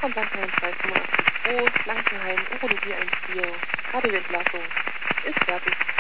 von Blankenheim 285 2, Blankenheim, Urologie 1-4, Radioentlassung, ist fertig.